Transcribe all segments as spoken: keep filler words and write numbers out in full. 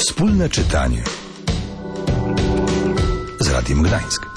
Wspólne czytanie z Radiem Gdańsk.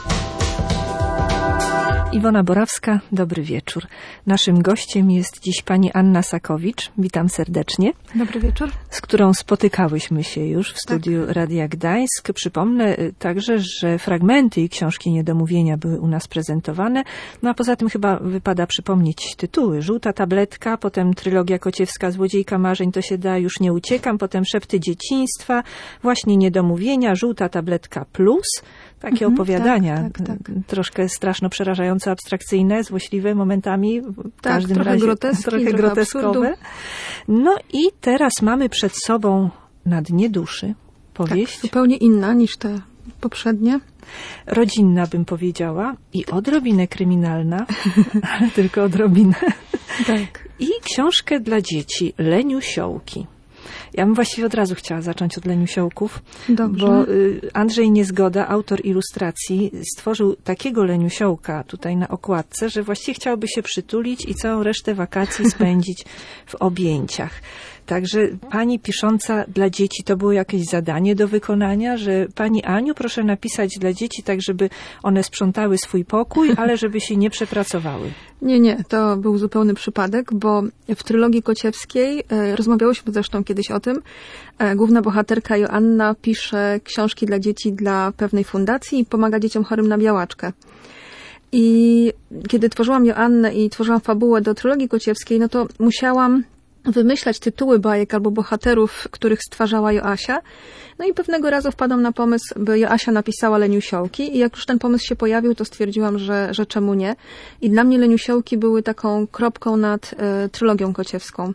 Iwona Borawska, dobry wieczór. Naszym gościem jest dziś pani Anna Sakowicz. Witam serdecznie. Dobry wieczór. Z którą spotykałyśmy się już w studiu tak. Radia Gdańsk. Przypomnę także, że fragmenty jej książki Niedomówienia były u nas prezentowane. No a poza tym chyba wypada przypomnieć tytuły. Żółta tabletka, potem trylogia Kociewska, Złodziejka marzeń, to się da, już nie uciekam, potem Szepty dzieciństwa, właśnie Niedomówienia, Żółta tabletka plus. Takie mhm, opowiadania, tak, tak, tak. troszkę straszno przerażające, abstrakcyjne, złośliwe momentami, w tak, każdym trochę razie groteski, trochę trochę groteskowe. Absurdu. No i teraz mamy przed sobą Na dnie duszy powieść. Tak, zupełnie inna niż te poprzednie. Rodzinna, bym powiedziała, i odrobinę kryminalna, ale tylko odrobinę. Tak. I książkę dla dzieci, Leniusiołki. Ja bym właściwie od razu chciała zacząć od leniusiołków, Dobrze. bo Andrzej Niezgoda, autor ilustracji, stworzył takiego leniusiołka tutaj na okładce, że właściwie chciałby się przytulić i całą resztę wakacji spędzić w objęciach. Także pani pisząca dla dzieci, to było jakieś zadanie do wykonania, że pani Aniu, proszę napisać dla dzieci tak, żeby one sprzątały swój pokój, ale żeby się nie przepracowały. Nie, nie, to był zupełny przypadek, bo w trylogii Kociewskiej, e, rozmawiałyśmy zresztą kiedyś o tym, e, główna bohaterka Joanna pisze książki dla dzieci dla pewnej fundacji i pomaga dzieciom chorym na białaczkę. I kiedy tworzyłam Joannę i tworzyłam fabułę do trylogii Kociewskiej, no to musiałam wymyślać tytuły bajek albo bohaterów, których stwarzała Joasia. No i pewnego razu wpadłam na pomysł, by Joasia napisała Leniusiołki i jak już ten pomysł się pojawił, to stwierdziłam, że, że czemu nie. I dla mnie Leniusiołki były taką kropką nad y, trylogią Kociewską.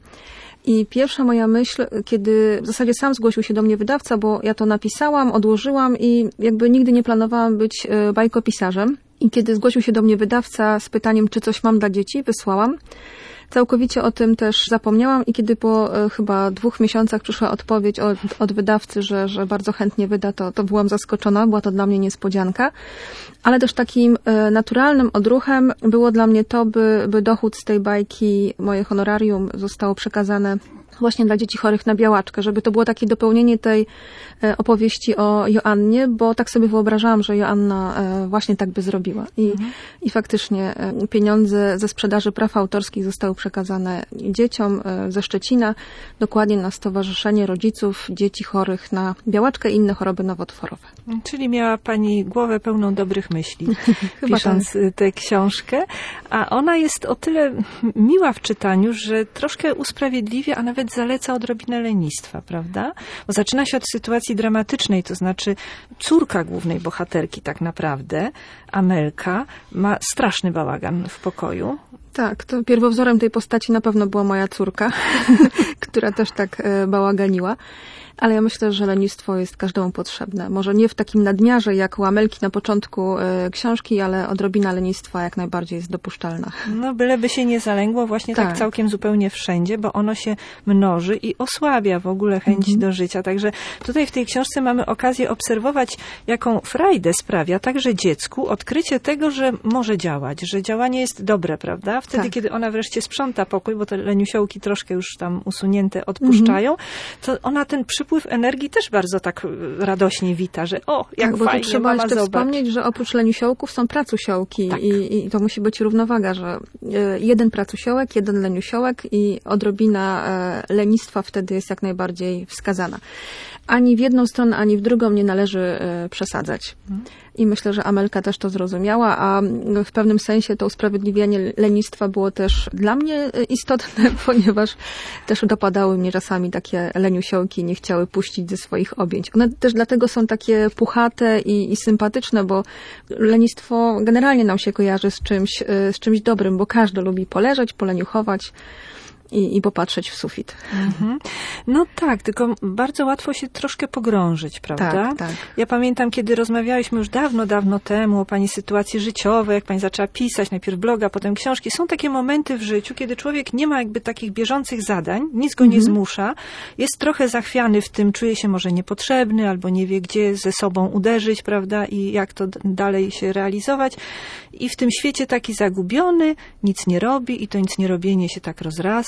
I pierwsza moja myśl, kiedy w zasadzie sam zgłosił się do mnie wydawca, bo ja to napisałam, odłożyłam i jakby nigdy nie planowałam być y, bajkopisarzem. I kiedy zgłosił się do mnie wydawca z pytaniem, czy coś mam dla dzieci, wysłałam. Całkowicie o tym też zapomniałam i kiedy po e, chyba dwóch miesiącach przyszła odpowiedź od, od wydawcy, że, że bardzo chętnie wyda, to, to byłam zaskoczona, była to dla mnie niespodzianka. Ale też takim e, naturalnym odruchem było dla mnie to, by, by dochód z tej bajki, moje honorarium zostało przekazane właśnie dla dzieci chorych na białaczkę, żeby to było takie dopełnienie tej e, opowieści o Joannie, bo tak sobie wyobrażałam, że Joanna e, właśnie tak by zrobiła. I, mhm. i faktycznie e, pieniądze ze sprzedaży praw autorskich zostały przekazane dzieciom e, ze Szczecina, dokładnie na Stowarzyszenie Rodziców Dzieci Chorych na białaczkę i inne choroby nowotworowe. Czyli miała pani głowę pełną dobrych myśli, pisząc tak. tę książkę, a ona jest o tyle miła w czytaniu, że troszkę usprawiedliwia, a nawet zaleca odrobinę lenistwa, prawda? Bo zaczyna się od sytuacji dramatycznej, to znaczy córka głównej bohaterki tak naprawdę, Amelka, ma straszny bałagan w pokoju. Tak, to pierwowzorem tej postaci na pewno była moja córka, która też tak e, bałaganiła. Ale ja myślę, że lenistwo jest każdemu potrzebne. Może nie w takim nadmiarze jak u Amelki na początku y, książki, ale odrobina lenistwa jak najbardziej jest dopuszczalna. No byleby się nie zalęgło właśnie tak, tak całkiem zupełnie wszędzie, bo ono się mnoży i osłabia w ogóle chęć mm-hmm. do życia. Także tutaj w tej książce mamy okazję obserwować, jaką frajdę sprawia także dziecku odkrycie tego, że może działać, że działanie jest dobre, prawda? Wtedy, tak. kiedy ona wreszcie sprząta pokój, bo te leniusiołki troszkę już tam usunięte odpuszczają, mm-hmm. to ona ten przypływ energii też bardzo tak radośnie wita, że o, jak tak, bo fajnie, to trzeba mama, jeszcze zobacz. wspomnieć, że oprócz leniusiołków są pracusiołki tak. i, i to musi być równowaga, że jeden pracusiołek, jeden leniusiołek i odrobina lenistwa wtedy jest jak najbardziej wskazana. Ani w jedną stronę, ani w drugą nie należy przesadzać. Hmm. I myślę, że Amelka też to zrozumiała, a w pewnym sensie to usprawiedliwianie lenistwa było też dla mnie istotne, ponieważ też dopadały mnie czasami takie leniusiołki, nie chciały puścić ze swoich objęć. One też dlatego są takie puchate i, i sympatyczne, bo lenistwo generalnie nam się kojarzy z czymś, z czymś dobrym, bo każdy lubi poleżeć, poleniuchować. I, i popatrzeć w sufit. Mhm. No tak, tylko bardzo łatwo się troszkę pogrążyć, prawda? Tak, tak. Ja pamiętam, kiedy rozmawialiśmy już dawno, dawno temu o pani sytuacji życiowej, jak pani zaczęła pisać, najpierw bloga, potem książki. Są takie momenty w życiu, kiedy człowiek nie ma jakby takich bieżących zadań, nic go mhm. nie zmusza, jest trochę zachwiany w tym, czuje się może niepotrzebny, albo nie wie, gdzie ze sobą uderzyć, prawda, i jak to dalej się realizować. I w tym świecie taki zagubiony, nic nie robi i to nic nie robienie się tak rozrasta.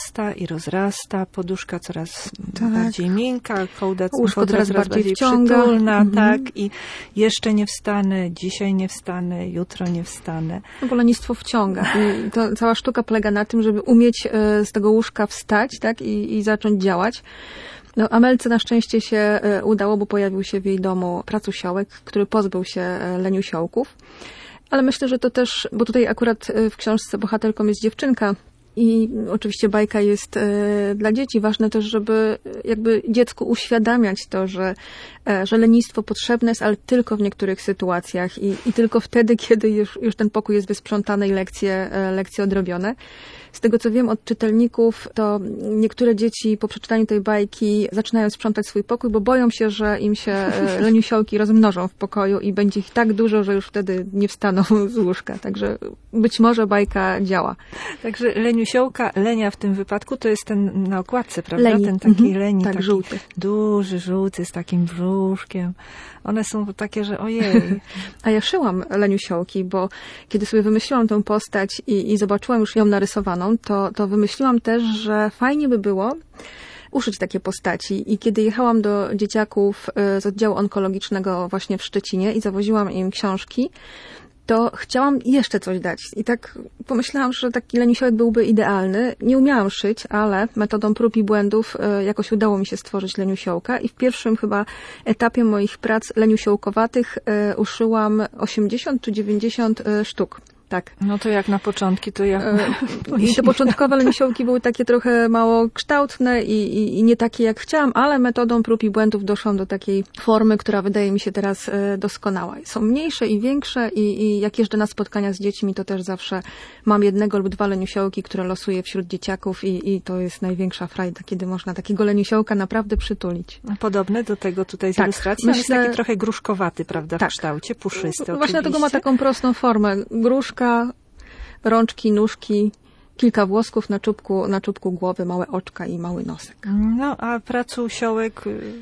rozrasta i rozrasta, poduszka coraz tak. bardziej miękka, kołda Łóżko coraz, coraz bardziej bardziej wciąga. przytulna, Mhm. tak, i jeszcze nie wstanę, dzisiaj nie wstanę, jutro nie wstanę. No bo lenistwo wciąga. I to cała sztuka polega na tym, żeby umieć e, z tego łóżka wstać, tak, i, i zacząć działać. No, Amelce na szczęście się e, udało, bo pojawił się w jej domu pracusiołek, który pozbył się e, leniusiołków. Ale myślę, że to też, bo tutaj akurat w książce bohaterką jest dziewczynka i oczywiście bajka jest e, dla dzieci. Ważne też, żeby jakby dziecku uświadamiać to, że, e, że lenistwo potrzebne jest, ale tylko w niektórych sytuacjach i, i tylko wtedy, kiedy już, już ten pokój jest wysprzątany i lekcje, e, lekcje odrobione. Z tego, co wiem od czytelników, to niektóre dzieci po przeczytaniu tej bajki zaczynają sprzątać swój pokój, bo boją się, że im się e, leniusiołki rozmnożą w pokoju i będzie ich tak dużo, że już wtedy nie wstaną z łóżka. Także być może bajka działa. Także leniusiołka, lenia w tym wypadku, to jest ten na okładce, prawda? Leni. Ten taki Mhm. leni, Tak, taki żółty. duży, żółty, z takim brzuszkiem. One są takie, że ojej. A ja szyłam leniusiołki, bo kiedy sobie wymyśliłam tę postać i, i zobaczyłam już ją narysowaną, to, to wymyśliłam też, że fajnie by było uszyć takie postaci. I kiedy jechałam do dzieciaków z oddziału onkologicznego właśnie w Szczecinie i zawoziłam im książki, to chciałam jeszcze coś dać. I tak pomyślałam, że taki leniusiołek byłby idealny. Nie umiałam szyć, ale metodą prób i błędów jakoś udało mi się stworzyć leniusiołka i w pierwszym chyba etapie moich prac leniusiołkowatych uszyłam osiemdziesiąt czy dziewięćdziesiąt sztuk. Tak. No to jak na początki, to ja... I te początkowe leniusiołki były takie trochę mało kształtne i, i, i nie takie jak chciałam, ale metodą prób i błędów doszłam do takiej formy, która wydaje mi się teraz doskonała. Są mniejsze i większe i, i jak jeżdżę na spotkania z dziećmi, to też zawsze mam jednego lub dwa leniusiołki, które losuję wśród dzieciaków i, i to jest największa frajda, kiedy można takiego leniusiołka naprawdę przytulić. Podobne do tego tutaj z tak, ilustracji. myślę... jest taki trochę gruszkowaty, prawda, tak. w kształcie, puszysty Właśnie oczywiście. dlatego ma taką prostą formę. Gruszka, rączki, nóżki, kilka włosków na czubku, na czubku głowy, małe oczka i mały nosek. No, a pracusiołek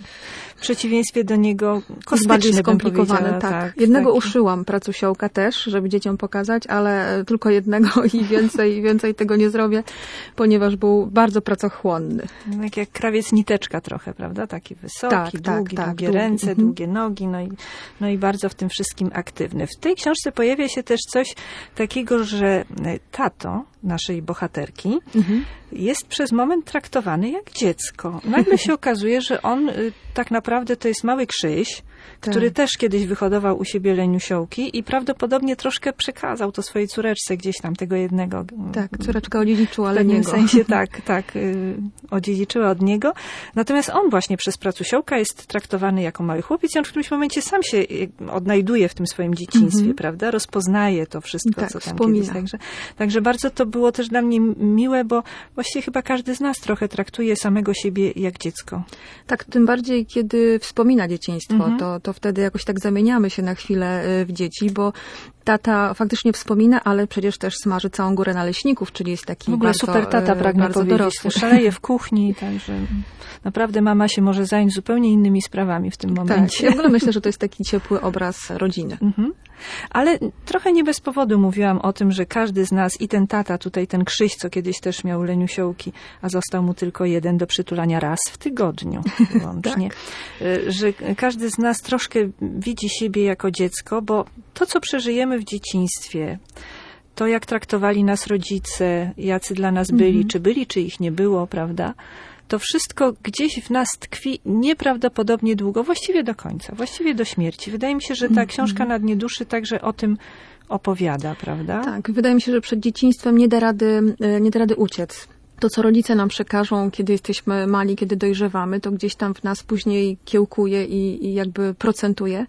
w przeciwieństwie do niego jest bardziej kosmetyczny, skomplikowane. Tak. tak. Jednego taki. uszyłam pracusiołka też, żeby dzieciom pokazać, ale tylko jednego i więcej, więcej tego nie zrobię, ponieważ był bardzo pracochłonny. Tak jak krawiec niteczka trochę, prawda? Taki wysoki, tak, długi, tak, długie tak, ręce, długi. długie nogi, no i, no i bardzo w tym wszystkim aktywny. W tej książce pojawia się też coś takiego, że tato naszej bohaterki Mhm. jest przez moment traktowany jak dziecko. Nagle się okazuje, że on y, tak naprawdę to jest mały Krzyś, Tak. który też kiedyś wyhodował u siebie leniusiołki i prawdopodobnie troszkę przekazał to swojej córeczce gdzieś tam tego jednego. Tak, córeczka odziedziczyła W pewnym leniego. sensie tak, tak, y, odziedziczyła od niego. Natomiast on właśnie przez pracusiołka jest traktowany jako mały chłopiec i on w którymś momencie sam się y, odnajduje w tym swoim dzieciństwie, Mhm. prawda? Rozpoznaje to wszystko, Tak, co tam wspomina. kiedyś. Także, także bardzo to było też dla mnie miłe, bo właściwie chyba każdy z nas trochę traktuje samego siebie jak dziecko. Tak, tym bardziej, kiedy wspomina dzieciństwo, Mhm. to, to wtedy jakoś tak zamieniamy się na chwilę w dzieci, bo tata faktycznie wspomina, ale przecież też smaży całą górę naleśników, czyli jest taki W ogóle bardzo, super tata, pragnę bardzo powiedzieć. dorosły. Szaleje w kuchni, także naprawdę mama się może zająć zupełnie innymi sprawami w tym Tak, momencie. ja w ogóle myślę, że to jest taki ciepły obraz rodziny. Mhm. Ale trochę nie bez powodu mówiłam o tym, że każdy z nas i ten tata, tutaj ten Krzyś, co kiedyś też miał leniusiołki, a został mu tylko jeden do przytulania raz w tygodniu wyłącznie, tak. Że każdy z nas troszkę widzi siebie jako dziecko, bo to, co przeżyjemy w dzieciństwie, to jak traktowali nas rodzice, jacy dla nas byli, mhm. czy byli, czy ich nie było, prawda? To wszystko gdzieś w nas tkwi nieprawdopodobnie długo, właściwie do końca, właściwie do śmierci. Wydaje mi się, że ta książka Na dnie duszy także o tym opowiada, prawda? Tak, wydaje mi się, że przed dzieciństwem nie da rady, nie da rady uciec. To, co rodzice nam przekażą, kiedy jesteśmy mali, kiedy dojrzewamy, to gdzieś tam w nas później kiełkuje i, i jakby procentuje.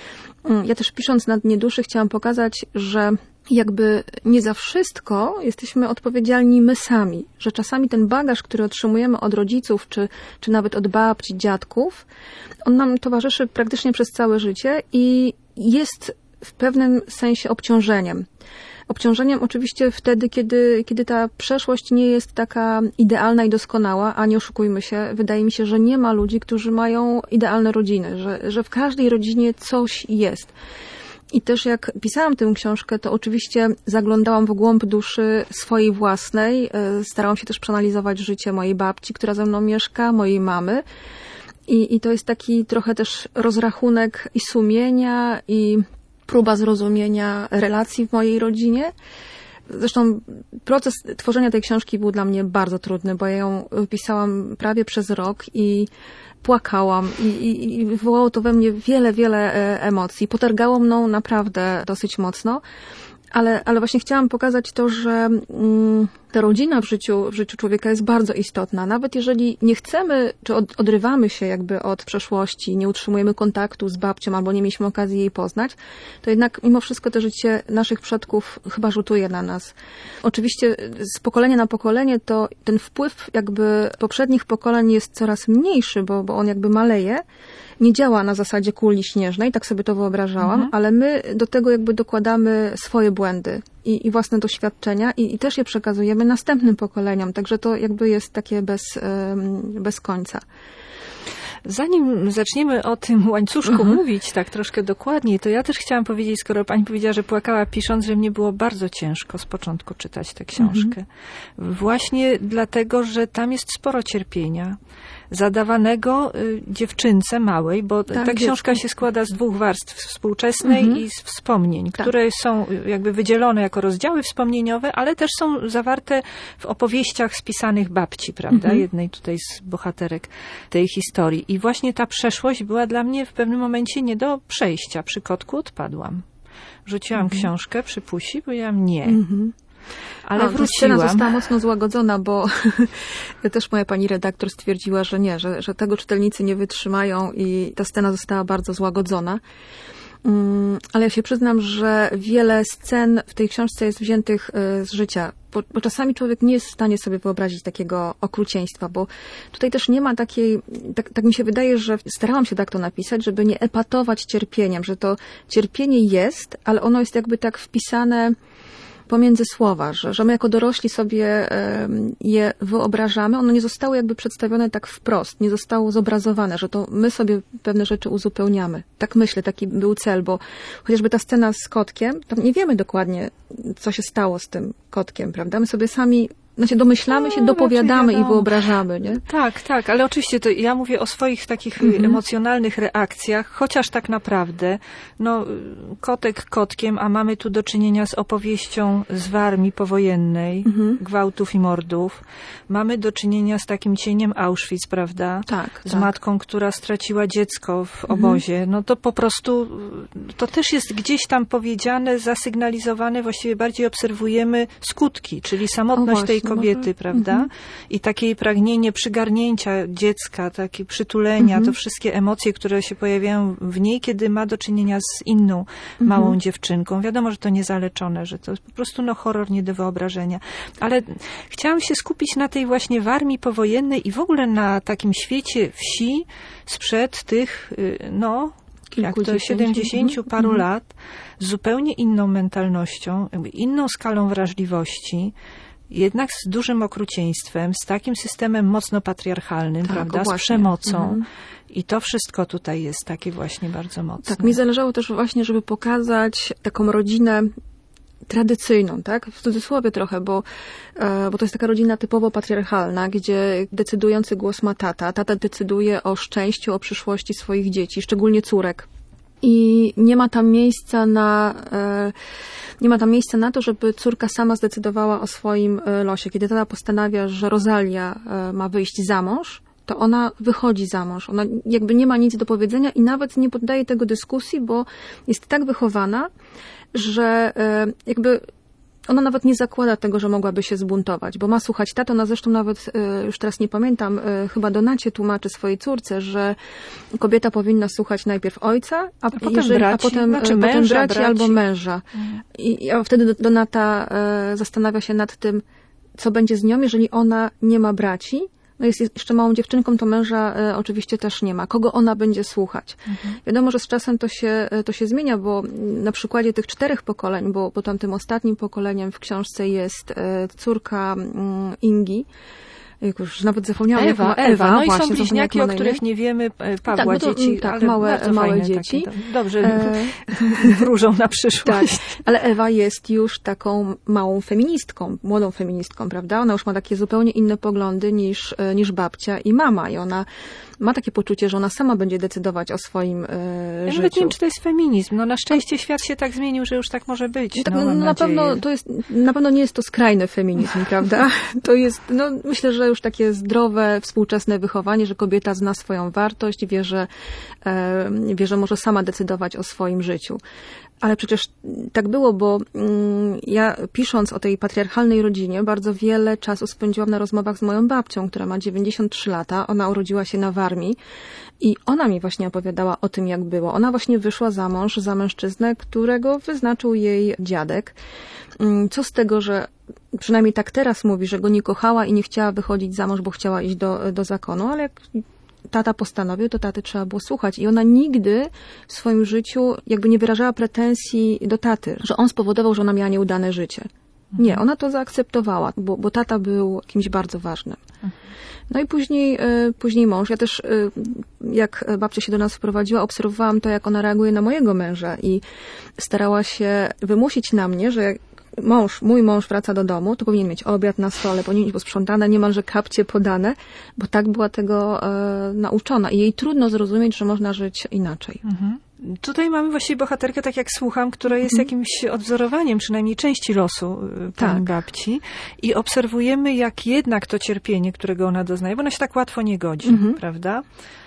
Ja też pisząc Na dnie duszy chciałam pokazać, że jakby nie za wszystko jesteśmy odpowiedzialni my sami, że czasami ten bagaż, który otrzymujemy od rodziców, czy, czy nawet od babci, dziadków, on nam towarzyszy praktycznie przez całe życie i jest w pewnym sensie obciążeniem. Obciążeniem oczywiście wtedy, kiedy, kiedy ta przeszłość nie jest taka idealna i doskonała, a nie oszukujmy się, wydaje mi się, że nie ma ludzi, którzy mają idealne rodziny, że, że w każdej rodzinie coś jest. I też jak pisałam tę książkę, to oczywiście zaglądałam w głąb duszy swojej własnej. Starałam się też przeanalizować życie mojej babci, która ze mną mieszka, mojej mamy. I, i to jest taki trochę też rozrachunek i sumienia, i próba zrozumienia relacji w mojej rodzinie. Zresztą proces tworzenia tej książki był dla mnie bardzo trudny, bo ja ją pisałam prawie przez rok i płakałam i, i, i wywołało to we mnie wiele, wiele emocji. Potargało mną naprawdę dosyć mocno. Ale, ale właśnie chciałam pokazać to, że mm, ta rodzina w życiu, w życiu człowieka jest bardzo istotna. Nawet jeżeli nie chcemy, czy od, odrywamy się jakby od przeszłości, nie utrzymujemy kontaktu z babcią albo nie mieliśmy okazji jej poznać, to jednak mimo wszystko to życie naszych przodków chyba rzutuje na nas. Oczywiście z pokolenia na pokolenie to ten wpływ jakby poprzednich pokoleń jest coraz mniejszy, bo, bo on jakby maleje. Nie działa na zasadzie kuli śnieżnej, tak sobie to wyobrażałam, mhm. ale my do tego jakby dokładamy swoje błędy i, i własne doświadczenia i, i też je przekazujemy następnym pokoleniom, także to jakby jest takie bez, bez końca. Zanim zaczniemy o tym łańcuszku mhm. mówić tak troszkę dokładniej, to ja też chciałam powiedzieć, skoro pani powiedziała, że płakała pisząc, że mnie było bardzo ciężko z początku czytać tę książkę. Mhm. Właśnie dlatego, że tam jest sporo cierpienia zadawanego y, dziewczynce małej, bo tak, ta książka dziecko. się składa z dwóch warstw, współczesnej mhm. i z wspomnień, tak. które są jakby wydzielone jako rozdziały wspomnieniowe, ale też są zawarte w opowieściach spisanych babci, prawda? Mhm. Jednej tutaj z bohaterek tej historii. I właśnie ta przeszłość była dla mnie w pewnym momencie nie do przejścia. Przy kotku odpadłam. Rzuciłam mhm. książkę przy Pusi, powiedziałam nie. Mhm. Ale no, wróciłam. Scena została mocno złagodzona, bo też moja pani redaktor stwierdziła, że nie, że, że tego czytelnicy nie wytrzymają i ta scena została bardzo złagodzona. Um, ale ja się przyznam, że wiele scen w tej książce jest wziętych y, z życia, bo, bo czasami człowiek nie jest w stanie sobie wyobrazić takiego okrucieństwa, bo tutaj też nie ma takiej, tak, tak mi się wydaje, że starałam się tak to napisać, żeby nie epatować cierpieniem, że to cierpienie jest, ale ono jest jakby tak wpisane pomiędzy słowa, że, że my jako dorośli sobie je wyobrażamy, one nie zostały jakby przedstawione tak wprost, nie zostało zobrazowane, że to my sobie pewne rzeczy uzupełniamy. Tak myślę, taki był cel, bo chociażby ta scena z kotkiem, tam nie wiemy dokładnie, co się stało z tym kotkiem, prawda? My sobie sami Znaczy domyślamy się, no, dopowiadamy i wyobrażamy, nie? Tak, tak, ale oczywiście to ja mówię o swoich takich mhm. emocjonalnych reakcjach, chociaż tak naprawdę, no, kotek kotkiem, a mamy tu do czynienia z opowieścią z Warmii powojennej, mhm. gwałtów i mordów. Mamy do czynienia z takim cieniem Auschwitz, prawda? Tak, Z tak. matką, która straciła dziecko w obozie. Mhm. No to po prostu, to też jest gdzieś tam powiedziane, zasygnalizowane, właściwie bardziej obserwujemy skutki, czyli samotność tej kobiety, może? prawda? Mhm. I takie jej pragnienie przygarnięcia dziecka, takie przytulenia, mhm. to wszystkie emocje, które się pojawiają w niej, kiedy ma do czynienia z inną mhm. małą dziewczynką. Wiadomo, że to niezaleczone, że to jest po prostu no, horror nie do wyobrażenia. Ale chciałam się skupić na tej właśnie Warmii powojennej i w ogóle na takim świecie wsi sprzed tych, no, jak to siedemdziesięciu paru mhm. lat, z zupełnie inną mentalnością, jakby inną skalą wrażliwości, jednak z dużym okrucieństwem, z takim systemem mocno patriarchalnym, tak, prawda, z przemocą. Mhm. I to wszystko tutaj jest takie właśnie bardzo mocne. Tak, mi zależało też właśnie, żeby pokazać taką rodzinę tradycyjną, tak? W cudzysłowie trochę, bo, bo to jest taka rodzina typowo patriarchalna, gdzie decydujący głos ma tata. Tata decyduje o szczęściu, o przyszłości swoich dzieci, szczególnie córek. I nie ma tam miejsca na... Nie ma tam miejsca na to, żeby córka sama zdecydowała o swoim losie. Kiedy tata postanawia, że Rosalia ma wyjść za mąż, to ona wychodzi za mąż. Ona jakby nie ma nic do powiedzenia i nawet nie poddaje tego dyskusji, bo jest tak wychowana, że jakby ona nawet nie zakłada tego, że mogłaby się zbuntować, bo ma słuchać tato. Ona zresztą nawet, już teraz nie pamiętam, chyba Donacie tłumaczy swojej córce, że kobieta powinna słuchać najpierw ojca, a, a potem jeżeli, braci, a potem, znaczy potem męża, braci, braci albo męża. Mhm. I a wtedy Donata zastanawia się nad tym, co będzie z nią, jeżeli ona nie ma braci. No jest jeszcze małą dziewczynką, to męża e, oczywiście też nie ma. Kogo ona będzie słuchać? Mhm. Wiadomo, że z czasem to się, to się zmienia, bo na przykładzie tych czterech pokoleń, bo, bo tam tym ostatnim pokoleniem w książce jest e, córka mm, Ingi, Już nawet zapomniałam. Ewa, jak ma, Ewa, no i właśnie, są bliźniaki, o których nie wiemy, Pawła tak, to, dzieci, tak, ale małe, bardzo małe fajne dzieci. Takie, dobrze, e... wróżą na przyszłość. Tak, ale Ewa jest już taką małą feministką, młodą feministką, prawda? Ona już ma takie zupełnie inne poglądy niż, niż babcia i mama i ona ma takie poczucie, że ona sama będzie decydować o swoim e, ja życiu. Nawet nie wiem, czy to jest feminizm. No na szczęście świat się tak zmienił, że już tak może być. Tak, no, no, na pewno to jest, na pewno nie jest to skrajny feminizm, prawda? To jest, no myślę, że już takie zdrowe, współczesne wychowanie, że kobieta zna swoją wartość, wie, że, e, wie, że może sama decydować o swoim życiu. Ale przecież tak było, bo mm, ja pisząc o tej patriarchalnej rodzinie, bardzo wiele czasu spędziłam na rozmowach z moją babcią, która ma dziewięćdziesiąt trzy lata. Ona urodziła się na Warmii i ona mi właśnie opowiadała o tym, jak było. Ona właśnie wyszła za mąż, za mężczyznę, którego wyznaczył jej dziadek. Co z tego, że przynajmniej tak teraz mówi, że go nie kochała i nie chciała wychodzić za mąż, bo chciała iść do, do zakonu, ale jak tata postanowił, to taty trzeba było słuchać. I ona nigdy w swoim życiu jakby nie wyrażała pretensji do taty, że on spowodował, że ona miała nieudane życie. Nie, ona to zaakceptowała, bo, bo tata był kimś bardzo ważnym. No i później, później mąż. Ja też, jak babcia się do nas wprowadziła, obserwowałam to, jak ona reaguje na mojego męża i starała się wymusić na mnie, że mąż, mój mąż wraca do domu, to powinien mieć obiad na stole, powinien być posprzątane, niemalże kapcie podane, bo tak była tego e, nauczona. I jej trudno zrozumieć, że można żyć inaczej. Mhm. Tutaj mamy właściwie bohaterkę, tak jak słucham, która jest Mhm. jakimś odwzorowaniem przynajmniej części losu pani Tak. babci i obserwujemy, jak jednak to cierpienie, którego ona doznaje, bo ona się tak łatwo nie godzi, Mhm. prawda?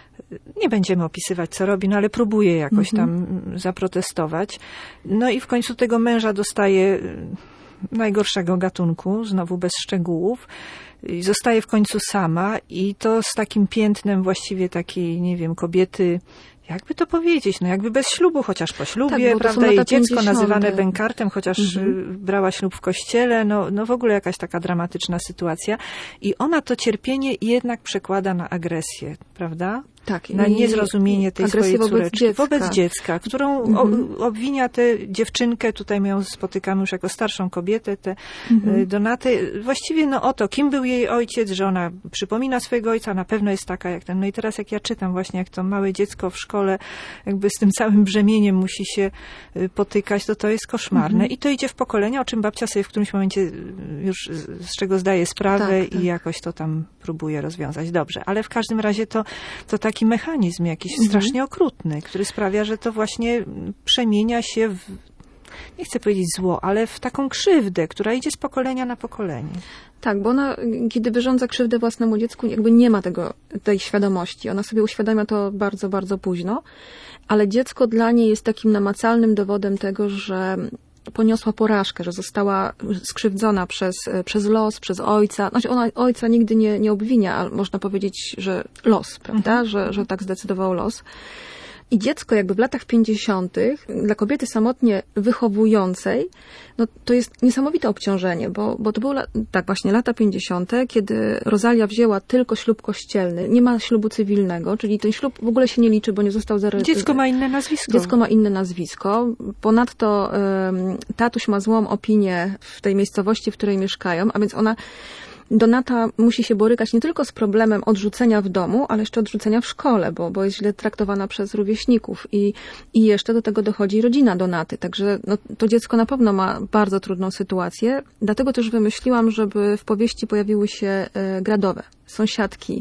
Nie będziemy opisywać, co robi, no ale próbuje jakoś Mhm. tam zaprotestować. No i w końcu tego męża dostaje najgorszego gatunku, znowu bez szczegółów. I zostaje w końcu sama i to z takim piętnem właściwie takiej, nie wiem, kobiety, jakby to powiedzieć, no jakby bez ślubu, chociaż po ślubie, Tak, bo to są prawda, jej lata dziecko pięćdziesiąte. nazywane bękartem, chociaż Mhm. y, brała ślub w kościele, no, no w ogóle jakaś taka dramatyczna sytuacja. I ona to cierpienie jednak przekłada na agresję, prawda? Tak, Na i niezrozumienie tej agresję swojej wobec córeczki. dziecka. Wobec dziecka, którą Mhm. o, obwinia tę dziewczynkę, tutaj my ją spotykamy już jako starszą kobietę, tę Mhm. y, Donatę. Właściwie no o to, kim był jej ojciec, że ona przypomina swojego ojca, na pewno jest taka jak ten. No i teraz jak ja czytam właśnie, jak to małe dziecko w szkole jakby z tym całym brzemieniem musi się y, potykać, to to jest koszmarne. Mhm. I to idzie w pokolenia, o czym babcia sobie w którymś momencie y, już z, z czego zdaje sprawę Tak, tak. i jakoś to tam próbuje rozwiązać. Dobrze, ale w każdym razie to, to taki mechanizm jakiś Mhm. strasznie okrutny, który sprawia, że to właśnie przemienia się w, nie chcę powiedzieć zło, ale w taką krzywdę, która idzie z pokolenia na pokolenie. Tak, bo ona, kiedy wyrządza krzywdę własnemu dziecku, jakby nie ma tego, tej świadomości. Ona sobie uświadamia to bardzo, bardzo późno, ale dziecko dla niej jest takim namacalnym dowodem tego, że poniosła porażkę, że została skrzywdzona przez, przez los, przez ojca. Znaczy ona ojca nigdy nie, nie obwinia, ale można powiedzieć, że los, prawda? Mhm. Że, że tak zdecydował los. I dziecko jakby w latach pięćdziesiątych dla kobiety samotnie wychowującej, no to jest niesamowite obciążenie, bo, bo to były la- tak właśnie lata pięćdziesiąte, kiedy Rosalia wzięła tylko ślub kościelny, nie ma ślubu cywilnego, czyli ten ślub w ogóle się nie liczy, bo nie został zarejestrowany. Dziecko ma inne nazwisko. Dziecko ma inne nazwisko. Ponadto um, tatuś ma złą opinię w tej miejscowości, w której mieszkają, a więc ona, Donata musi się borykać nie tylko z problemem odrzucenia w domu, ale jeszcze odrzucenia w szkole, bo, bo jest źle traktowana przez rówieśników i, i jeszcze do tego dochodzi rodzina Donaty. Także no, to dziecko na pewno ma bardzo trudną sytuację. Dlatego też wymyśliłam, żeby w powieści pojawiły się e, gradowe, sąsiadki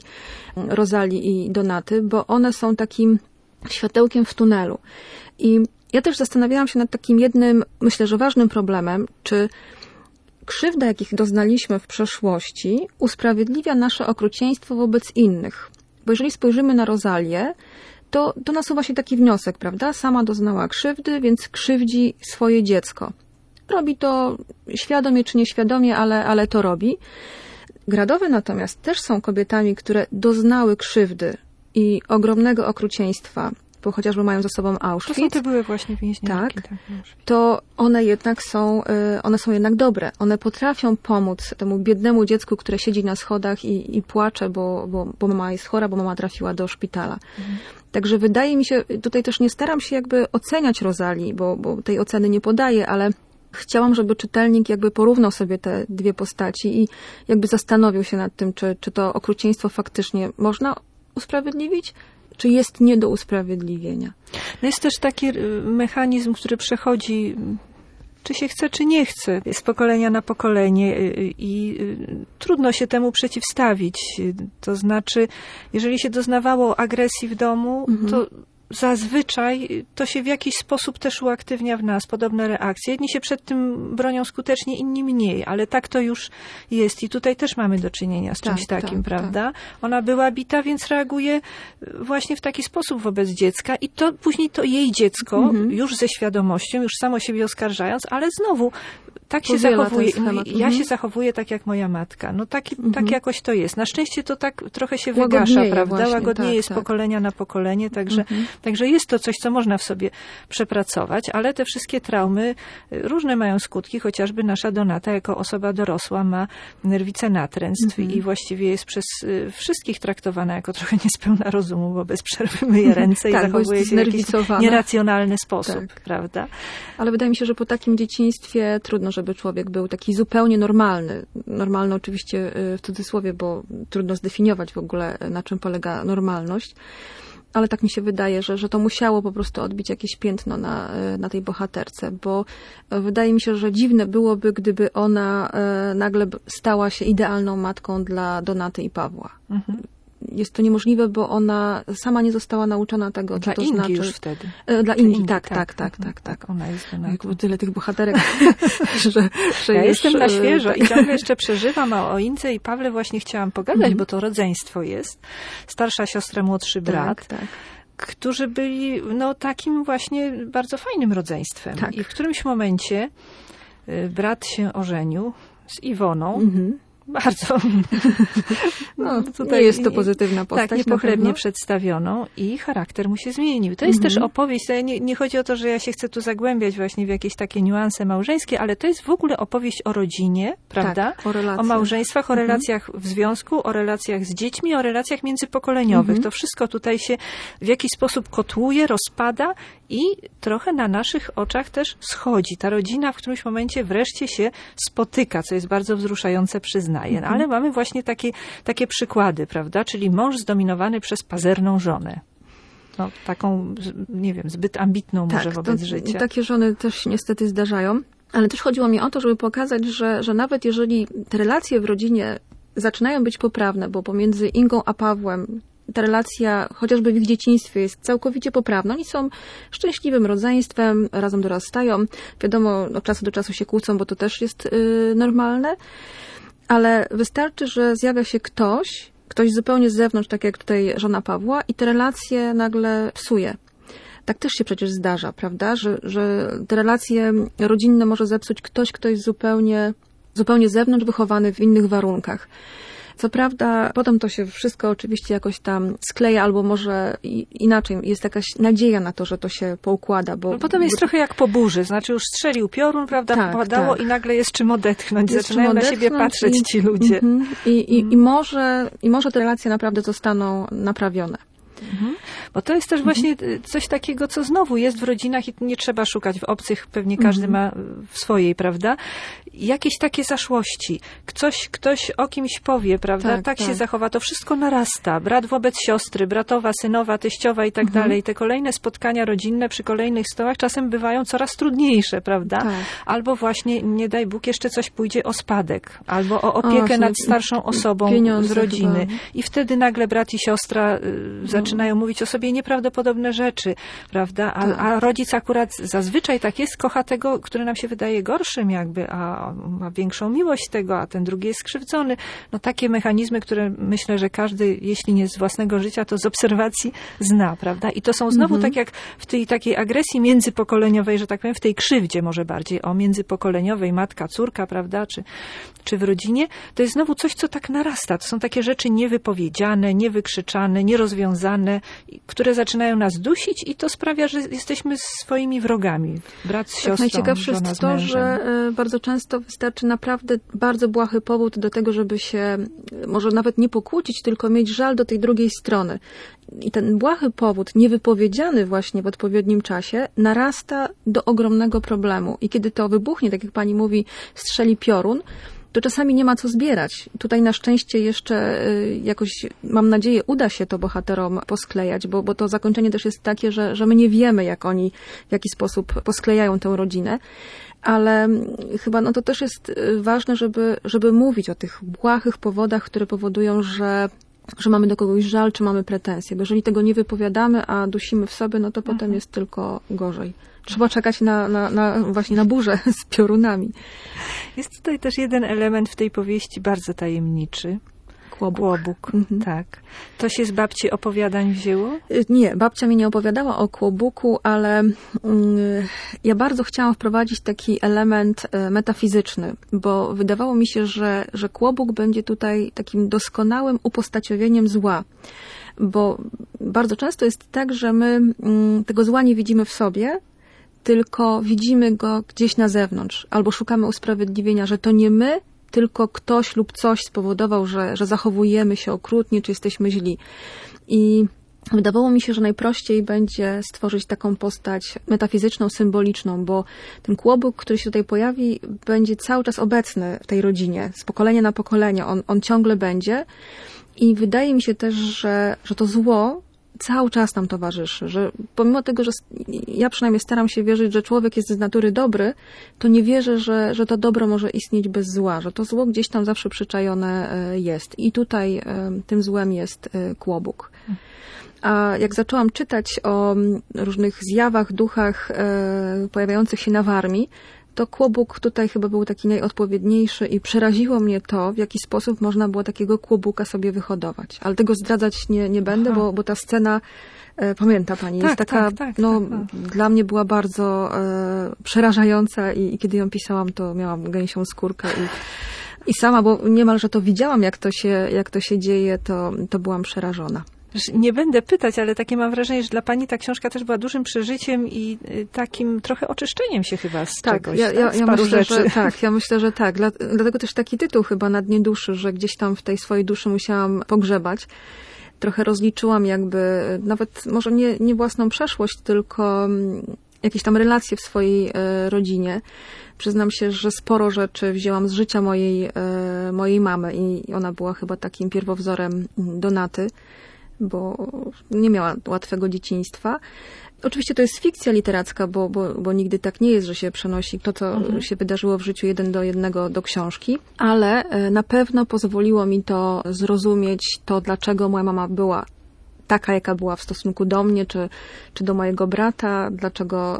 Rosalii i Donaty, bo one są takim światełkiem w tunelu. I ja też zastanawiałam się nad takim jednym, myślę, że ważnym problemem, czy krzywda, jakich doznaliśmy w przeszłości, usprawiedliwia nasze okrucieństwo wobec innych. Bo jeżeli spojrzymy na Rosalię, to, to nasuwa się taki wniosek, prawda? Sama doznała krzywdy, więc krzywdzi swoje dziecko. Robi to świadomie czy nieświadomie, ale, ale to robi. Gradowe natomiast też są kobietami, które doznały krzywdy i ogromnego okrucieństwa, bo chociażby mają za sobą To są Auschwitz. te były właśnie więźniarki. Tak. tak już. To one jednak są, one są jednak dobre. One potrafią pomóc temu biednemu dziecku, które siedzi na schodach i, i płacze, bo, bo, bo mama jest chora, bo mama trafiła do szpitala. Mhm. Także wydaje mi się, tutaj też nie staram się jakby oceniać Rosalii, bo, bo tej oceny nie podaję, ale Chciałam, żeby czytelnik jakby porównał sobie te dwie postaci i jakby zastanowił się nad tym, czy, czy to okrucieństwo faktycznie można usprawiedliwić, czy jest nie do usprawiedliwienia. No jest też taki mechanizm, który przechodzi, czy się chce, czy nie chce, z pokolenia na pokolenie i trudno się temu przeciwstawić. To znaczy, jeżeli się doznawało agresji w domu, mhm. to zazwyczaj to się w jakiś sposób też uaktywnia w nas, podobne reakcje. Jedni się przed tym bronią skutecznie, inni mniej, ale tak to już jest. I tutaj też mamy do czynienia z czymś tak, takim, tak, prawda? Tak. Ona była bita, więc reaguje właśnie w taki sposób wobec dziecka i to później to jej dziecko, mhm. już ze świadomością, już samo siebie oskarżając, ale znowu tak się zachowuje. Ja mhm. się zachowuję tak jak moja matka. No tak, mhm. tak jakoś to jest. Na szczęście to tak trochę się wygasza, prawda? Właśnie, Łagodnieje tak, z tak. pokolenia na pokolenie, także, mhm. także jest to coś, co można w sobie przepracować, ale te wszystkie traumy różne mają skutki, chociażby nasza Donata jako osoba dorosła ma nerwicę natręstw mhm. i właściwie jest przez wszystkich traktowana jako trochę niespełna rozumu, bo bez przerwy myje ręce tak, i zachowuje się w jakiś nieracjonalny sposób, tak. prawda? Ale wydaje mi się, że po takim dzieciństwie trudno, żeby człowiek był taki zupełnie normalny. Normalny oczywiście w cudzysłowie, bo trudno zdefiniować w ogóle, na czym polega normalność. Ale tak mi się wydaje, że, że to musiało po prostu odbić jakieś piętno na, na tej bohaterce, bo wydaje mi się, że dziwne byłoby, gdyby ona nagle stała się idealną matką dla Donaty i Pawła. Mhm. Jest to niemożliwe, bo ona sama nie została nauczona tego, dla co to Ingi znaczy. Już wtedy. Dla, dla Ingi, Ingi tak, tak, tak, tak, tak, tak. Ona jest Donatą. Tyle tych bohaterek, że, że ja już, jestem na świeżo i ciągle jeszcze przeżywam, a o Indze i Pawle właśnie chciałam pogadać, mm. bo to rodzeństwo jest. Starsza siostra, młodszy brat. Tak, tak. Którzy byli no, takim właśnie bardzo fajnym rodzeństwem. Tak. I w którymś momencie brat się ożenił z Iwoną. Mm-hmm. Bardzo. No, tutaj nie jest to pozytywna postać. Tak, niepochlebnie przedstawioną i charakter mu się zmienił. To jest mm-hmm. też opowieść, nie, nie chodzi o to, że ja się chcę tu zagłębiać właśnie w jakieś takie niuanse małżeńskie, ale to jest w ogóle opowieść o rodzinie, prawda? Tak, o relacjach. O małżeństwach, o mm-hmm. relacjach w związku, o relacjach z dziećmi, o relacjach międzypokoleniowych. Mm-hmm. To wszystko tutaj się w jakiś sposób kotłuje, rozpada i trochę na naszych oczach też schodzi. Ta rodzina w którymś momencie wreszcie się spotyka, co jest bardzo wzruszające, przyznaję. Mm-hmm. Ale mamy właśnie takie, takie przykłady, prawda? Czyli mąż zdominowany przez pazerną żonę. No, taką, nie wiem, zbyt ambitną może tak, wobec to, życia. Takie żony też się niestety zdarzają. Ale też chodziło mi o to, żeby pokazać, że, że nawet jeżeli te relacje w rodzinie zaczynają być poprawne, bo pomiędzy Ingą a Pawłem ta relacja, chociażby w ich dzieciństwie, jest całkowicie poprawna. Oni są szczęśliwym rodzeństwem, razem dorastają. Wiadomo, od czasu do czasu się kłócą, bo to też jest yy, normalne. Ale wystarczy, że zjawia się ktoś, ktoś zupełnie z zewnątrz, tak jak tutaj żona Pawła, i te relacje nagle psuje. Tak też się przecież zdarza, prawda? Że, że te relacje rodzinne może zepsuć ktoś, ktoś zupełnie, zupełnie z zewnątrz, wychowany w innych warunkach. Co prawda, potem to się wszystko oczywiście jakoś tam skleja, albo może inaczej, jest jakaś nadzieja na to, że to się poukłada. Bo, no potem jest bo... trochę jak po burzy, znaczy już strzelił piorun, prawda, tak, padało tak. i nagle jest czym odetchnąć, jest zaczynają czym odetchnąć na siebie patrzeć i, ci ludzie. Mm-hmm, i, i, mm. i, może, I może te relacje naprawdę zostaną naprawione. Mhm. Bo to jest też właśnie coś takiego, co znowu jest w rodzinach i nie trzeba szukać w obcych, pewnie każdy mhm. ma w swojej, prawda? Jakieś takie zaszłości. Ktoś, ktoś o kimś powie, prawda? Tak, tak się tak. zachowa. To wszystko narasta. Brat wobec siostry, bratowa, synowa, teściowa i tak mhm. dalej. Te kolejne spotkania rodzinne przy kolejnych stołach czasem bywają coraz trudniejsze, prawda? Tak. Albo właśnie, nie daj Bóg, jeszcze coś pójdzie o spadek. Albo o opiekę o, nad starszą osobą z rodziny. Chyba. I wtedy nagle brat i siostra y, no. zaczynają mówić o sobie nieprawdopodobne rzeczy, prawda? A, tak. a rodzic akurat zazwyczaj tak jest, kocha tego, który nam się wydaje gorszym jakby, a ma większą miłość tego, a ten drugi jest skrzywdzony. No takie mechanizmy, które myślę, że każdy, jeśli nie z własnego życia, to z obserwacji zna, prawda? I to są znowu mhm. tak jak w tej takiej agresji międzypokoleniowej, że tak powiem, w tej krzywdzie może bardziej, o międzypokoleniowej, matka, córka, prawda? Czy, czy w rodzinie, to jest znowu coś, co tak narasta. To są takie rzeczy niewypowiedziane, niewykrzyczane, nierozwiązane, niespodziewane, które zaczynają nas dusić i to sprawia, że jesteśmy swoimi wrogami. Brat z siostrą, tak, najciekawsze żona jest z to, mężem. że bardzo często wystarczy naprawdę bardzo błahy powód do tego, żeby się może nawet nie pokłócić, tylko mieć żal do tej drugiej strony. I ten błahy powód, niewypowiedziany właśnie w odpowiednim czasie, narasta do ogromnego problemu. I kiedy to wybuchnie, tak jak pani mówi, strzeli piorun, to czasami nie ma co zbierać. Tutaj na szczęście jeszcze jakoś, mam nadzieję, uda się to bohaterom posklejać, bo, bo to zakończenie też jest takie, że, że my nie wiemy, jak oni, w jaki sposób posklejają tę rodzinę. Ale chyba no to też jest ważne, żeby, żeby mówić o tych błahych powodach, które powodują, że że mamy do kogoś żal, czy mamy pretensje. Bo jeżeli tego nie wypowiadamy, a dusimy w sobie, no to mhm. potem jest tylko gorzej. Trzeba czekać na, na, na właśnie na burzę z piorunami. Jest tutaj też jeden element w tej powieści bardzo tajemniczy. Kłobuk. Kłobuk, mhm. tak. To się z babci opowiadań wzięło? Nie, babcia mi nie opowiadała o kłobuku, ale y, ja bardzo chciałam wprowadzić taki element y, metafizyczny, bo wydawało mi się, że, że kłobuk będzie tutaj takim doskonałym upostaciowieniem zła. Bo bardzo często jest tak, że my y, tego zła nie widzimy w sobie, tylko widzimy go gdzieś na zewnątrz, albo szukamy usprawiedliwienia, że to nie my, tylko ktoś lub coś spowodował, że, że zachowujemy się okrutnie, czy jesteśmy źli. I wydawało mi się, że najprościej będzie stworzyć taką postać metafizyczną, symboliczną, bo ten kłobuk, który się tutaj pojawi, będzie cały czas obecny w tej rodzinie, z pokolenia na pokolenie. On, on ciągle będzie. I wydaje mi się też, że, że to zło cały czas nam towarzyszy, że pomimo tego, że ja przynajmniej staram się wierzyć, że człowiek jest z natury dobry, to nie wierzę, że, że to dobro może istnieć bez zła, że to zło gdzieś tam zawsze przyczajone jest. I tutaj tym złem jest kłobuk. A jak zaczęłam czytać o różnych zjawach, duchach pojawiających się na Warmii, to kłobuk tutaj chyba był taki najodpowiedniejszy i przeraziło mnie to, w jaki sposób można było takiego kłobuka sobie wyhodować. Ale tego zdradzać nie, nie będę, bo, bo ta scena, e, pamięta pani, tak, jest taka, tak, tak, no tak, tak. dla mnie była bardzo e, przerażająca i, i kiedy ją pisałam, to miałam gęsią skórkę i, i sama, bo niemalże to widziałam, jak to się, jak to się dzieje, to, to byłam przerażona. Nie będę pytać, ale takie mam wrażenie, że dla pani ta książka też była dużym przeżyciem i takim trochę oczyszczeniem się chyba z tak, czegoś, ja, tak? Ja, z ja paru myślę, rzeczy. Że, tak, ja myślę, że tak. Dla, dlatego też taki tytuł chyba Na dnie duszy, że gdzieś tam w tej swojej duszy musiałam pogrzebać. Trochę rozliczyłam jakby, nawet może nie, nie własną przeszłość, tylko jakieś tam relacje w swojej e, rodzinie. Przyznam się, że sporo rzeczy wzięłam z życia mojej, e, mojej mamy i ona była chyba takim pierwowzorem Donaty, bo nie miała łatwego dzieciństwa. Oczywiście to jest fikcja literacka, bo, bo, bo nigdy tak nie jest, że się przenosi to, co mhm. się wydarzyło w życiu jeden do jednego do książki, ale na pewno pozwoliło mi to zrozumieć to, dlaczego moja mama była taka, jaka była w stosunku do mnie, czy, czy do mojego brata, dlaczego...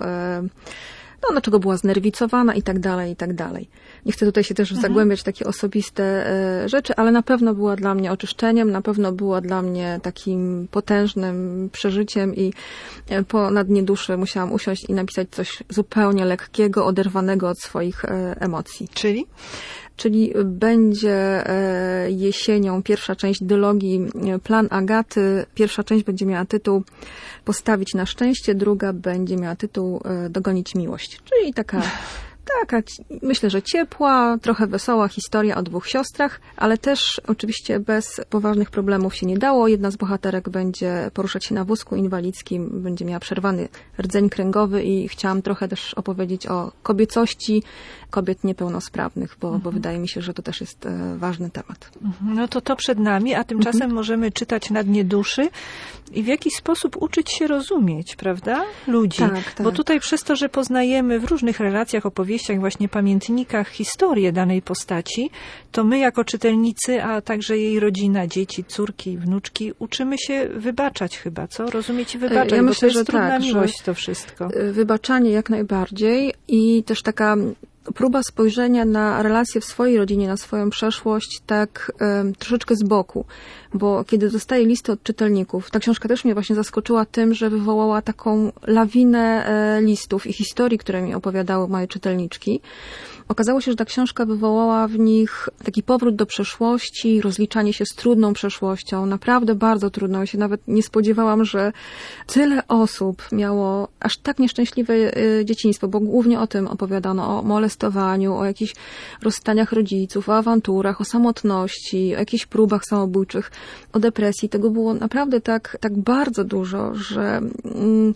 no, dlaczego była znerwicowana i tak dalej, i tak dalej. Nie chcę tutaj się też mhm. zagłębiać w takie osobiste e, rzeczy, ale na pewno była dla mnie oczyszczeniem, na pewno była dla mnie takim potężnym przeżyciem i e, po na dnie duszy musiałam usiąść i napisać coś zupełnie lekkiego, oderwanego od swoich e, emocji. Czyli? Czyli będzie jesienią pierwsza część dylogii Plan Agaty. Pierwsza część będzie miała tytuł Postawić na szczęście, druga będzie miała tytuł Dogonić miłość. Czyli taka, taka myślę, że ciepła, trochę wesoła historia o dwóch siostrach, ale też oczywiście bez poważnych problemów się nie dało. Jedna z bohaterek będzie poruszać się na wózku inwalidzkim, będzie miała przerwany rdzeń kręgowy i chciałam trochę też opowiedzieć o kobiecości kobiet niepełnosprawnych, bo, mhm. bo wydaje mi się, że to też jest e, ważny temat. No to to przed nami, a tymczasem mhm. możemy czytać Na dnie duszy i w jakiś sposób uczyć się rozumieć, prawda? Ludzi. Tak, tak. Bo tutaj przez to, że poznajemy w różnych relacjach, opowieściach, właśnie pamiętnikach historię danej postaci, to my jako czytelnicy, a także jej rodzina, dzieci, córki, wnuczki, uczymy się wybaczać chyba, co? Rozumieć i wybaczać, ja bo myślę, to jest że trudna tak, miłość że to wszystko. Wybaczanie jak najbardziej i też taka próba spojrzenia na relacje w swojej rodzinie, na swoją przeszłość tak um, troszeczkę z boku, bo kiedy dostaję listy od czytelników, ta książka też mnie właśnie zaskoczyła tym, że wywołała taką lawinę e, listów i historii, które mi opowiadały moje czytelniczki. okazało się, że ta książka wywołała w nich taki powrót do przeszłości, rozliczanie się z trudną przeszłością, naprawdę bardzo trudną. Ja się nawet nie spodziewałam, że tyle osób miało aż tak nieszczęśliwe dzieciństwo, bo głównie o tym opowiadano, o molestowaniu, o jakichś rozstaniach rodziców, o awanturach, o samotności, o jakichś próbach samobójczych, o depresji. Tego było naprawdę tak, tak bardzo dużo, że mm,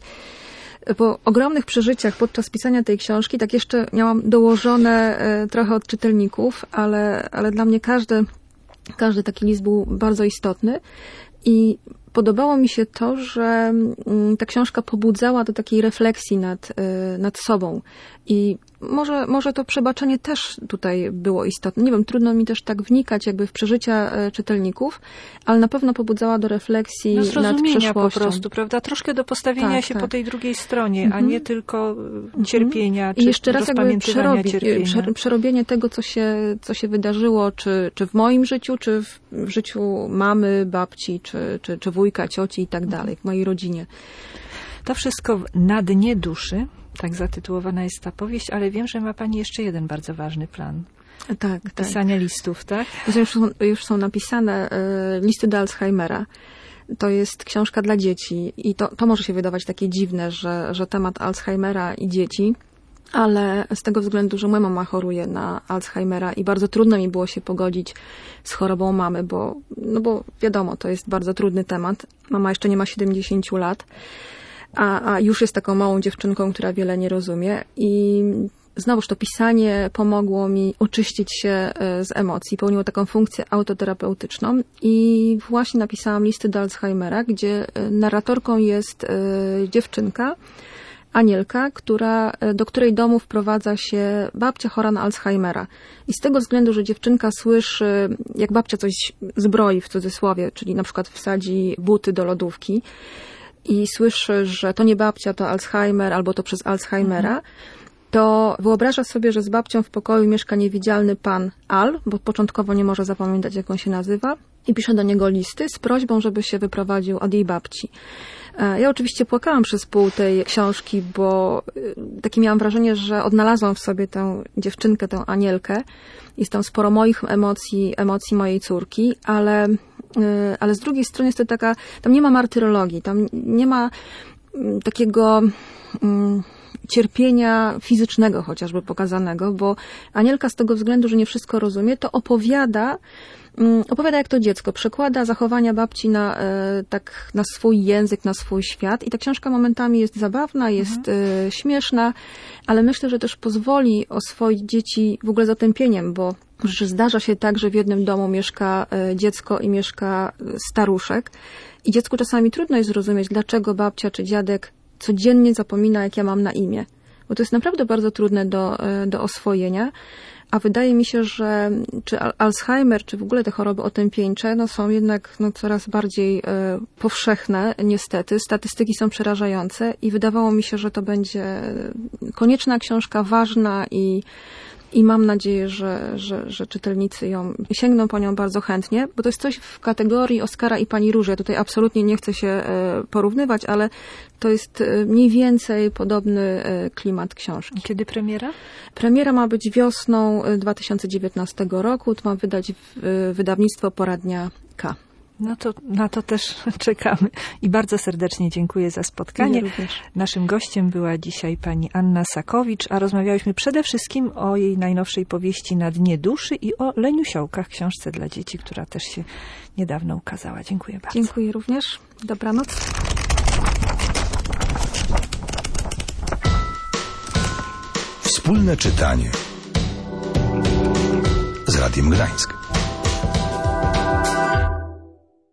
po ogromnych przeżyciach podczas pisania tej książki tak jeszcze miałam dołożone e, trochę od czytelników, ale, ale dla mnie każdy, każdy taki list był bardzo istotny i podobało mi się to, że ta książka pobudzała do takiej refleksji nad, nad sobą. I może, może to przebaczenie też tutaj było istotne. Nie wiem, trudno mi też tak wnikać jakby w przeżycia czytelników, ale na pewno pobudzała do refleksji no, nad przeszłością. po prostu, prawda? Troszkę do postawienia tak, się tak. po tej drugiej stronie, mhm. a nie tylko cierpienia, mhm. czy I jeszcze raz jakby przerobi, cierpienia. przerobienie tego, co się, co się wydarzyło, czy, czy w moim życiu, czy w, w życiu mamy, babci, czy, czy, czy wujka, cioci i tak dalej, w mojej rodzinie. To wszystko na dnie duszy. Tak zatytułowana jest ta powieść, ale wiem, że ma pani jeszcze jeden bardzo ważny plan. Tak, Pisanie tak. listów, tak? Już są, już są napisane y, listy do Alzheimera. To jest książka dla dzieci i to, to może się wydawać takie dziwne, że, że temat Alzheimera i dzieci, ale z tego względu, że moja mama choruje na Alzheimera i bardzo trudno mi było się pogodzić z chorobą mamy, bo, no bo wiadomo, to jest bardzo trudny temat. Mama jeszcze nie ma siedemdziesięciu lat. A, a już jest taką małą dziewczynką, która wiele nie rozumie i znowuż to pisanie pomogło mi oczyścić się z emocji, pełniło taką funkcję autoterapeutyczną i właśnie napisałam listy do Alzheimera, gdzie narratorką jest dziewczynka, Anielka, która, do której domu wprowadza się babcia chora na Alzheimera. I z tego względu, że dziewczynka słyszy, jak babcia coś zbroi w cudzysłowie, czyli na przykład wsadzi buty do lodówki, i słyszy, że to nie babcia, to Alzheimer, albo to przez Alzheimera, mhm. to wyobraża sobie, że z babcią w pokoju mieszka niewidzialny pan Al, bo początkowo nie może zapamiętać, jak on się nazywa, i pisze do niego listy z prośbą, żeby się wyprowadził od jej babci. Ja oczywiście płakałam przez pół tej książki, bo takie miałam wrażenie, że odnalazłam w sobie tę dziewczynkę, tę Anielkę. Jest tam sporo moich emocji, emocji mojej córki, ale ale z drugiej strony jest to taka, tam nie ma martyrologii, tam nie ma takiego um, cierpienia fizycznego chociażby pokazanego, bo Anielka z tego względu, że nie wszystko rozumie, to opowiada, um, opowiada jak to dziecko, przekłada zachowania babci na, e, tak, na swój język, na swój świat i ta książka momentami jest zabawna, jest mhm. e, śmieszna, ale myślę, że też pozwoli oswoić dzieci w ogóle zatępieniem, bo że zdarza się tak, że w jednym domu mieszka dziecko i mieszka staruszek i dziecku czasami trudno jest zrozumieć, dlaczego babcia czy dziadek codziennie zapomina, jak ja mam na imię. Bo to jest naprawdę bardzo trudne do, do oswojenia, a wydaje mi się, że czy Alzheimer, czy w ogóle te choroby otępieńcze no, są jednak no, coraz bardziej e, powszechne, niestety. Statystyki są przerażające i wydawało mi się, że to będzie konieczna książka, ważna i I mam nadzieję, że, że, że czytelnicy ją sięgną po nią bardzo chętnie, bo to jest coś w kategorii Oskara i Pani Róży. Ja tutaj absolutnie nie chcę się porównywać, ale to jest mniej więcej podobny klimat książki. Kiedy premiera? Premiera ma być wiosną dwa tysiące dziewiętnastego roku. To ma wydać wydawnictwo Poradnia K. No to na to też czekamy. I bardzo serdecznie dziękuję za spotkanie. Ja również. Naszym gościem była dzisiaj pani Anna Sakowicz, a rozmawiałyśmy przede wszystkim o jej najnowszej powieści Na dnie duszy i o Leniusiołkach, książce dla dzieci, która też się niedawno ukazała. Dziękuję bardzo. Dziękuję również. Dobranoc. Wspólne czytanie z Radiem Gdańsk.